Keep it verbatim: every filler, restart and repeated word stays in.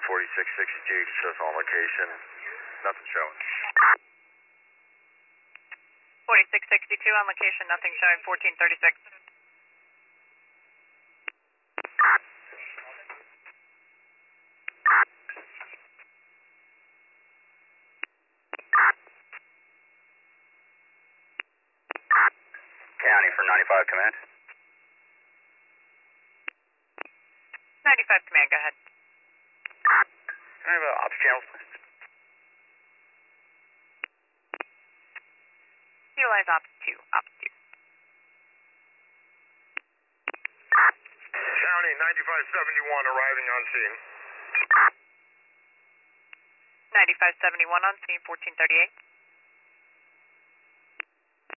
forty-six sixty-two shows on location. Nothing showing. forty-six sixty-two on location, nothing showing, fourteen thirty-six. County for ninety-five command. ninety-five command, go ahead. Can I have uh, ops channels, please? Utilize ops two, ops two. County ninety-five seventy-one arriving on scene. ninety-five seventy-one on scene, fourteen thirty-eight.